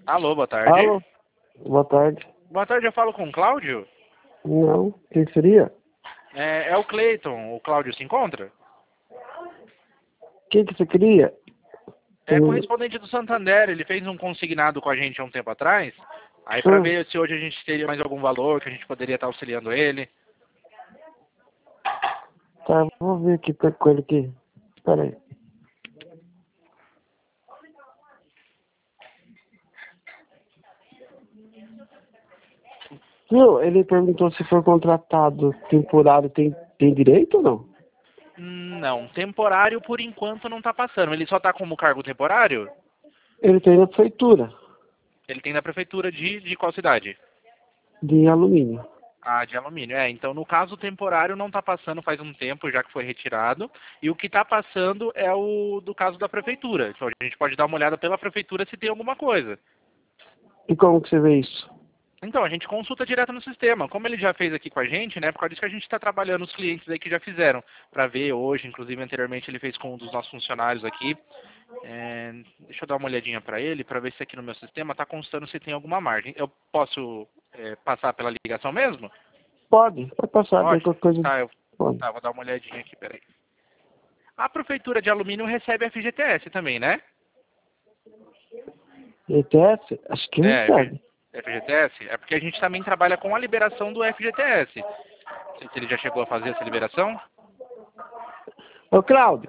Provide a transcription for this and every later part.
Alô, boa tarde. Alô, boa tarde. Boa tarde, eu falo com o Cláudio? Não, quem seria? É o Cleiton. O Cláudio se encontra? Quem que você queria? É correspondente do Santander. Ele fez um consignado com a gente há um tempo atrás. Aí pra ver se hoje a gente teria mais algum valor, que a gente poderia estar auxiliando ele. Tá, vou ver aqui com ele aqui. Espera aí. Viu, ele perguntou se for contratado temporário tem direito ou não? Não, temporário por enquanto não tá passando. Ele só tá como cargo temporário? Ele tem na prefeitura Ele tem na prefeitura de qual cidade? de alumínio. Ah, de alumínio. Então no caso temporário não tá passando faz um tempo já que foi retirado. E o que tá passando é o do caso da prefeitura. Então a gente pode dar uma olhada pela prefeitura se tem alguma coisa. E como que você vê isso? Então, a gente consulta direto no sistema. Como ele já fez aqui com a gente, né? Por causa disso que a gente está trabalhando os clientes aí que já fizeram. Para ver hoje, inclusive anteriormente ele fez com um dos nossos funcionários aqui. Deixa eu dar uma olhadinha para ele, para ver se aqui no meu sistema está constando se tem alguma margem. Eu posso passar pela ligação mesmo? Pode passar, tem Pode? qualquer coisa. Pode. Vou dar uma olhadinha aqui, peraí. A prefeitura de alumínio recebe FGTS também, né? ETS? Acho que recebe. FGTS? É porque a gente também trabalha com a liberação do FGTS. Não sei se ele já chegou a fazer essa liberação. Ô, Cláudio,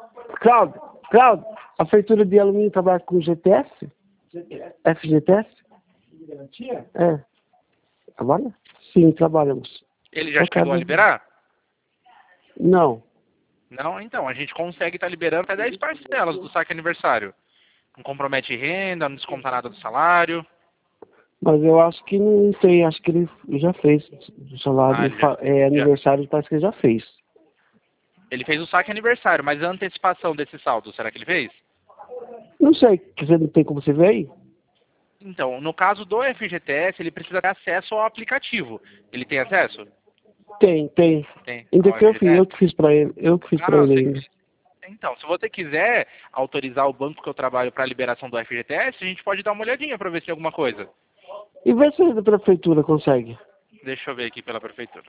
a prefeitura de alumínio trabalha com GTS? FGTS? É. Trabalha? Sim, trabalhamos. Ele já chegou a liberar? Não. Não? Então, a gente consegue estar liberando até 10 parcelas do saque aniversário. Não compromete renda, não desconta nada do salário. Mas eu acho que não tem, acho que ele já fez o salário. Aniversário, parece que ele já fez. Ele fez o saque aniversário, mas a antecipação desse saldo, será que ele fez? Não sei, que você não tem como você ver aí? Então, no caso do FGTS, ele precisa ter acesso ao aplicativo. Ele tem acesso? Tem. Ainda que eu que fiz pra ele. Eu que fiz pra ele ainda. Então, se você quiser autorizar o banco que eu trabalho para a liberação do FGTS, a gente pode dar uma olhadinha para ver se tem alguma coisa. E vê se a prefeitura consegue. Deixa eu ver aqui pela prefeitura.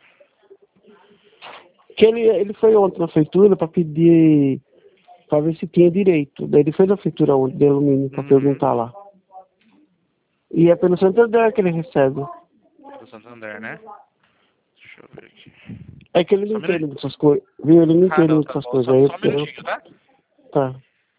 Que ele foi ontem na prefeitura para pedir, para ver se tinha direito. Daí ele foi na prefeitura ontem de alumínio para perguntar lá. E é pelo Santander que ele recebe. Pelo Santander, né? Deixa eu ver aqui. É que ele não entende dessas coisas. Viu? Ele não entende dessas coisas aí. Só um minutinho, tá? Tá.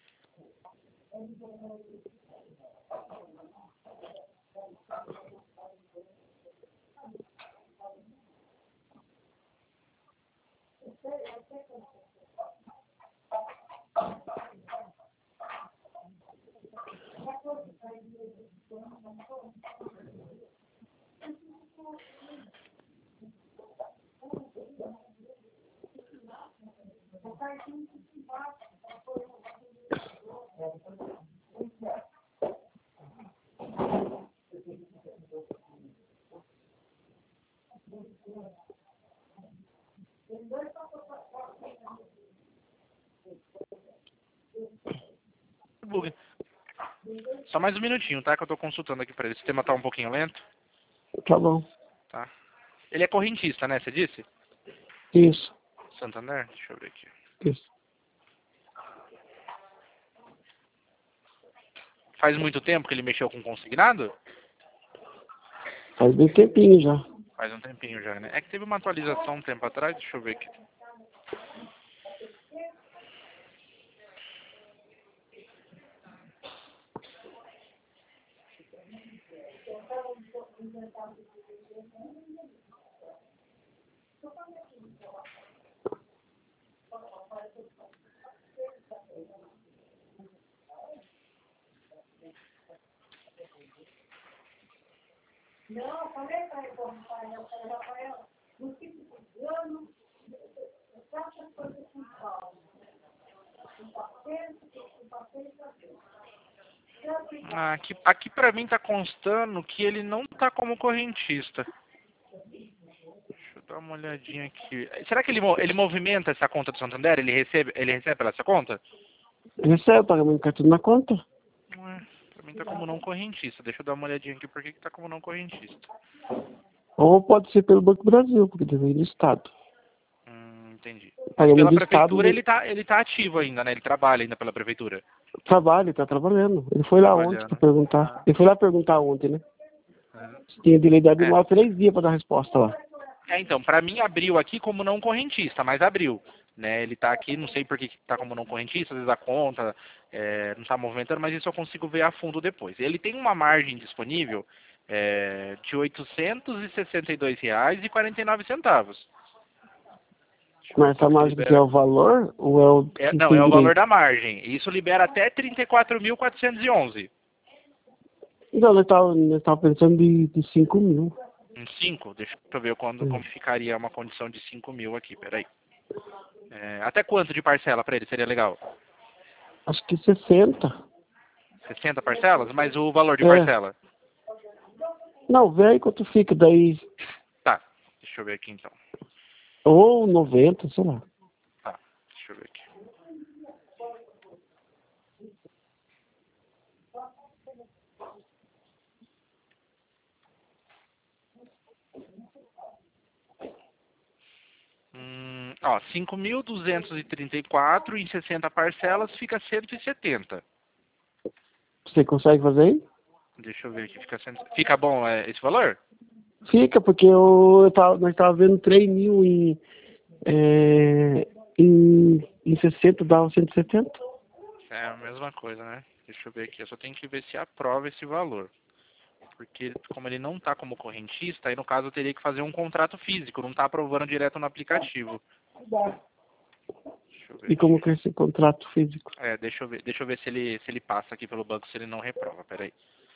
Só mais um minutinho, tá? Que eu tô consultando aqui pra ele. O sistema tá um pouquinho lento. Tá bom. Tá. Ele é correntista, né? Você disse? Isso. Santander? Deixa eu ver aqui. Isso. Faz muito tempo que ele mexeu com consignado? Faz bem tempinho já. Faz um tempinho já, né? É que teve uma atualização um tempo atrás. Deixa eu ver aqui. Aqui pra mim tá constando que ele não tá como correntista. Deixa eu dar uma olhadinha aqui. Será que ele movimenta essa conta do Santander? Ele recebe pela essa conta? Recebe o pagamento de cartão na conta? Pra mim tá como não correntista. Deixa eu dar uma olhadinha aqui por que tá como não correntista. Ou pode ser pelo Banco do Brasil, porque vem do Estado. Entendi. O Mas pagamento pela do Estado, prefeitura ele tá ativo ainda, né? Ele trabalha ainda pela prefeitura. trabalha, ele tá trabalhando. Ele foi lá ontem para Trabalhando. perguntar. Ah, Ele foi lá perguntar ontem, né? uhum. Tinha direito de É. demorar 3 dias para dar resposta lá. Então, pra mim abriu aqui como não correntista, mas abriu. Né? Ele tá aqui, não sei por que tá como não correntista, às vezes a conta não tá movimentando, mas isso eu consigo ver a fundo depois. Ele tem uma margem disponível de R$ 862,49. Deixa eu ver Mas essa quanto que margem que é libera. o valor ou é o que Não, tem é o valor direito? da margem. Isso libera até 34.411. Então, nós tava pensando de 5 mil. Em 5, deixa eu ver como ficaria uma condição de 5 mil aqui, peraí. Até quanto de parcela para ele seria legal? Acho que 60. 60 parcelas? Mas o valor de É. parcela? Não, vê aí quanto fica daí. Tá, deixa eu ver aqui então. Ou 90, sei lá. Tá, deixa eu ver aqui. Ó, 5.234 em 60 parcelas fica 170. Você consegue fazer aí? Deixa eu ver aqui, fica bom esse valor? Fica, porque nós tava vendo 3 mil em 60, dava 170. É a mesma coisa, né? Deixa eu ver aqui, eu só tenho que ver se aprova esse valor. Porque como ele não está como correntista, aí no caso eu teria que fazer um contrato físico, não está aprovando direto no aplicativo. Deixa eu ver E como aqui. que é esse contrato físico? Deixa eu ver se ele passa aqui pelo banco, se ele não reprova, peraí.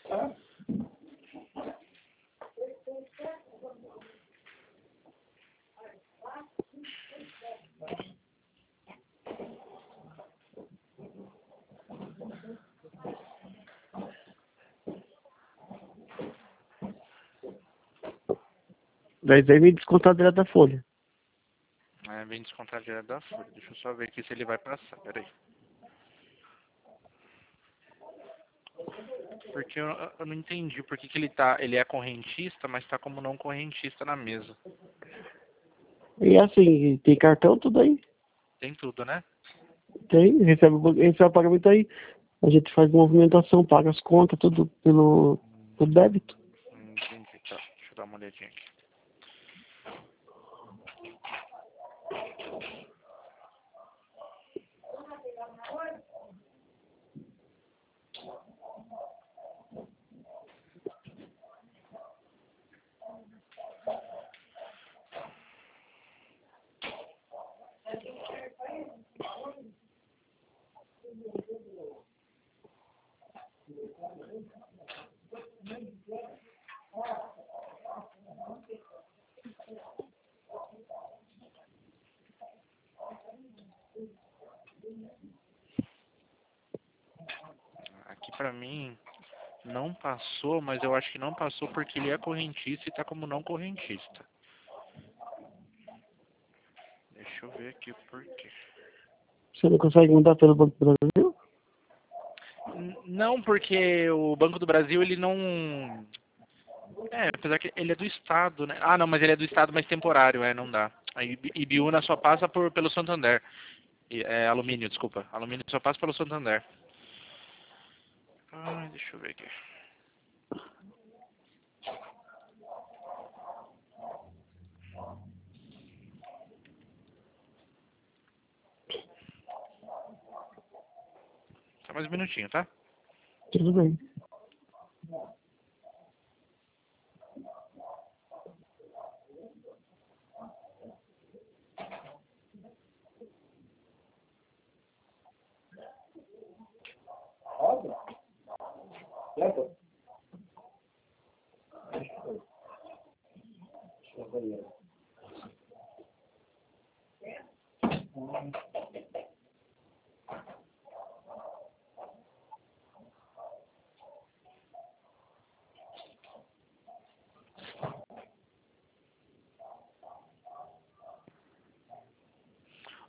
Daí vem descontar direto da folha. Vem descontar direto da folha. Deixa eu só ver aqui se ele vai passar, peraí. Porque eu não entendi por que ele é correntista, mas está como não correntista na mesa. E assim, tem cartão, tudo aí. Tem tudo, né? Tem, recebe o pagamento aí. A gente faz movimentação, paga as contas, tudo pelo débito. Entendi, tá. Deixa eu dar uma olhadinha aqui. Aqui pra mim não passou, mas eu acho que não passou porque ele é correntista e tá como não correntista. Deixa eu ver aqui por quê. Você não consegue mudar pelo Banco do Brasil? Não, porque o Banco do Brasil, ele não... apesar que ele é do Estado, né? Ah, não, mas ele é do Estado, mas temporário, não dá. A Ibiúna só passa pelo Santander. Alumínio, desculpa. Alumínio só passa pelo Santander. Deixa eu ver aqui. Só mais um minutinho, tá? Tudo bem.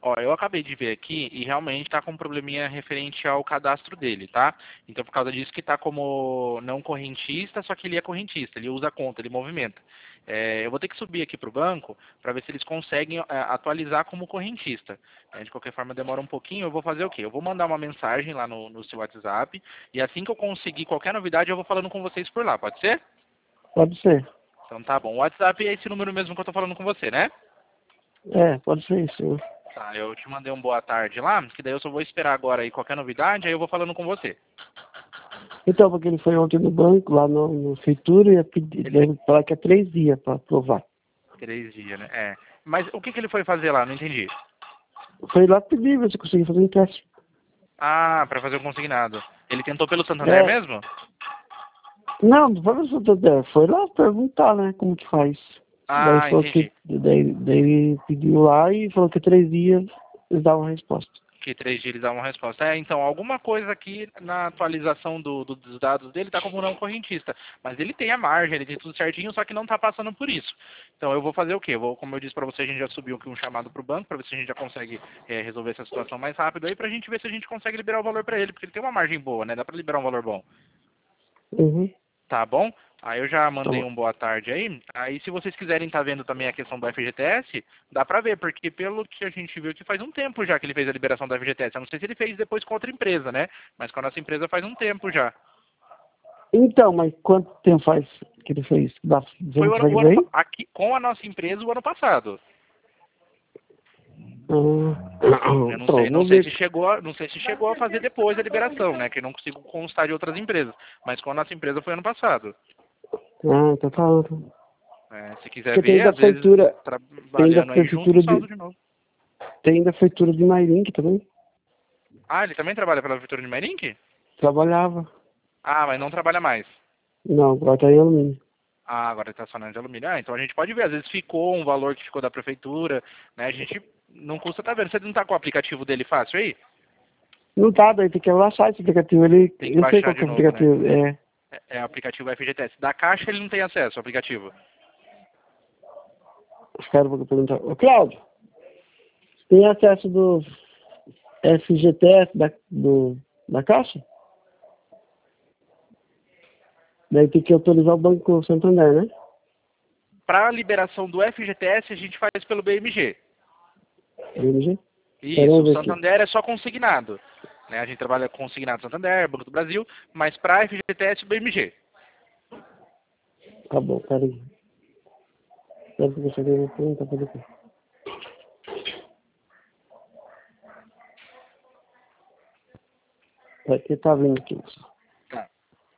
Ó, eu acabei de ver aqui e realmente está com um probleminha referente ao cadastro dele, tá? Então, por causa disso que está como não correntista, só que ele é correntista, ele usa a conta, ele movimenta. Eu vou ter que subir aqui para o banco para ver se eles conseguem atualizar como correntista. De qualquer forma, demora um pouquinho. Eu vou fazer o quê? Eu vou mandar uma mensagem lá no seu WhatsApp e assim que eu conseguir qualquer novidade, eu vou falando com vocês por lá, pode ser? Pode ser. Então tá bom. O WhatsApp é esse número mesmo que eu tô falando com você, né? Pode ser isso. Tá, eu te mandei um boa tarde lá, que daí eu só vou esperar agora aí qualquer novidade, aí eu vou falando com você. Então, porque ele foi ontem no banco, lá no feitura, e ia pedir, deve falar que é 3 dias para aprovar. 3 dias, né? Mas o que que ele foi fazer lá? Não entendi. Foi lá pedir, ver se conseguia fazer um teste. Ah, pra fazer o consignado. Ele tentou pelo Santander mesmo? Não, não foi no Santander, foi lá perguntar, né, como que faz. Daí Ah, falou entendi. daí ele pediu lá e falou que 3 dias eles davam a resposta. Que 3 dias ele dá uma resposta. Então, alguma coisa aqui na atualização dos dados dele tá como não correntista. Mas ele tem a margem, ele tem tudo certinho, só que não tá passando por isso. Então, eu vou fazer o quê? Como eu disse pra você, a gente já subiu aqui um chamado pro banco, pra ver se a gente já consegue resolver essa situação mais rápido aí, pra gente ver se a gente consegue liberar o valor pra ele, porque ele tem uma margem boa, né? Dá pra liberar um valor bom. Uhum. Tá bom? Aí eu já Tá mandei bom. um boa tarde aí. Aí se vocês quiserem estar vendo também a questão do FGTS, dá pra ver, porque pelo que a gente viu que faz um tempo já que ele fez a liberação do FGTS. Eu não sei se ele fez depois com outra empresa, né? Mas com a nossa empresa faz um tempo já. Então, mas quanto tempo faz que ele fez? Foi Você consegue ver aí? aqui com a nossa empresa o ano passado. Eu não Então, sei, vamos ver. não sei se chegou a fazer depois a liberação, né? Que eu não consigo constar de outras empresas. Mas com a nossa empresa foi ano passado. Então tá. Então. Se quiser Porque tem ver, da às vezes feitura, tem da trabalhando aí junto, prefeitura saldo de novo. tem da feitura de Mairink também. Ah, ele também trabalha pela Prefeitura de Mairink? Trabalhava. Ah, mas não trabalha mais. Não, agora tá em alumínio. Ah, agora está só de alumínio. Então a gente pode ver, às vezes ficou um valor que ficou da prefeitura, né? A gente não custa tá vendo. Você não tá com o aplicativo dele fácil aí? Não tá, daí tem que baixar esse aplicativo. Tem que Eu sei baixar qual que de é o novo, né? aplicativo. É o aplicativo FGTS. Da Caixa ele não tem acesso ao aplicativo. Os caras vão perguntar. Ô, Cláudio, tem acesso do FGTS da Caixa? Daí tem que autorizar o Banco Santander, né? Para a liberação do FGTS a gente faz pelo BMG. BMG? Isso, Vamos o ver aqui. Santander é só consignado. Né? A gente trabalha com consignado Santander, Banco do Brasil, mas para FGTS o BMG. Tá bom, peraí. Espera que eu cheguei a perguntar pra depois. Aqui tá vindo aqui. Tá.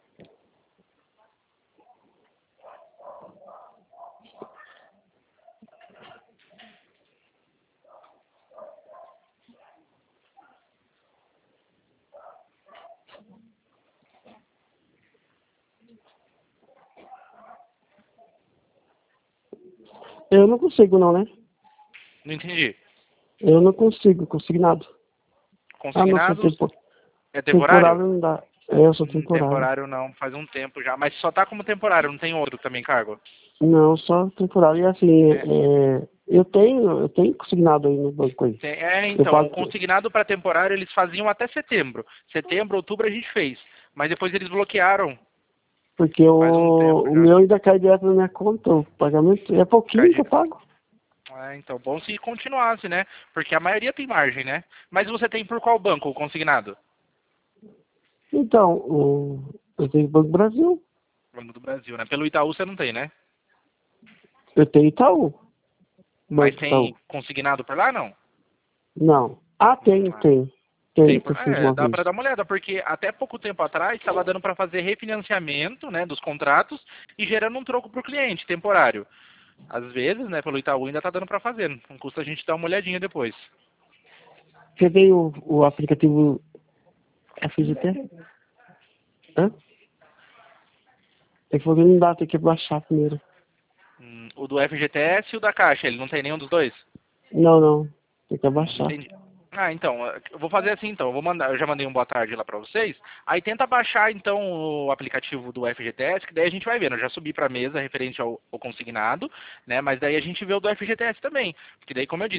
Eu não consigo não, né? Não entendi. Eu não consigo, consignado. Ah, não, sou Consignados é temporário? temporário não dá. Eu sou temporário. Temporário não, faz um tempo já. Mas só tá como temporário, não tem outro também cargo? Não, só temporário. E assim, eu tenho consignado aí no banco aí. Eu Então, o pago, consignado para temporário eles faziam até setembro. Setembro, outubro a gente fez. Mas depois eles bloquearam. porque Faz um tempo o já. meu ainda cai direto na minha conta, o pagamento. É pouquinho que eu pago. Então, bom se continuasse, né? Porque a maioria tem margem, né? Mas você tem por qual banco o consignado? Então, eu tenho Banco Brasil, Banco do Brasil, né? Pelo Itaú você não tem, né? eu tenho Itaú. Mas Banco tem Itaú. consignado por lá, não? Não. Ah, tem, Ah, tem. tem Tem, que por... eu fiz uma dá vez. para dar uma olhada, porque até pouco tempo atrás estava dando para fazer refinanciamento, né, dos contratos e gerando um troco para o cliente temporário. Às vezes, né, pelo Itaú ainda tá dando para fazer. Não custa a gente dar uma olhadinha depois. Você tem o aplicativo FGT? Hã? É que não dá, tem que baixar primeiro. O do FGTS e o da Caixa, ele não tem nenhum dos dois? Não, não. Tem que abaixar. Entendi. Então, eu vou fazer assim então, eu já mandei um boa tarde lá para vocês, aí tenta baixar então o aplicativo do FGTS, que daí a gente vai vendo, eu já subi para a mesa referente ao consignado, né, mas daí a gente vê o do FGTS também, porque daí como eu disse,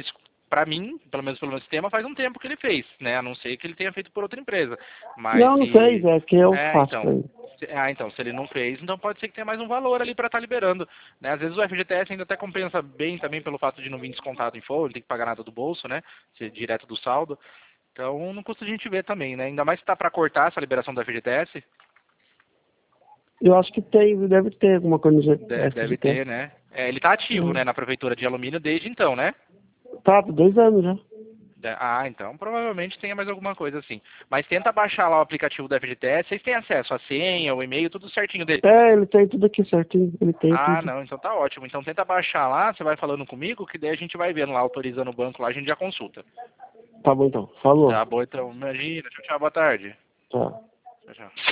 pra mim, pelo menos pelo meu sistema, faz um tempo que ele fez, né? A não ser que ele tenha feito por outra empresa. Mas Não, não fez, é que eu É, faço pra então. ele. Então, se ele não fez, então pode ser que tenha mais um valor ali para estar liberando, né? Às vezes o FGTS ainda até compensa bem também pelo fato de não vir descontado em folha, não tem que pagar nada do bolso, né? Ser direto do saldo. Então, não custa a gente ver também, né? Ainda mais se tá para cortar essa liberação do FGTS, Eu acho que tem, deve ter alguma coisa no deve FGTS. ter, né? Ele tá ativo, né, na prefeitura de Alumínio desde então, né? Tá, 2 anos já. Então provavelmente tenha mais alguma coisa assim. Mas tenta baixar lá o aplicativo do FGTS, vocês têm acesso à senha, o e-mail, tudo certinho dele. É, ele tem tudo aqui certinho, ele tem Ah, tudo. não, então tá ótimo. Então tenta baixar lá, você vai falando comigo, que daí a gente vai vendo lá, autorizando o banco lá, a gente já consulta. Tá bom então, falou. Tá bom, então, imagina. Tchau, tchau, boa tarde. Tchau. Tchau, tchau.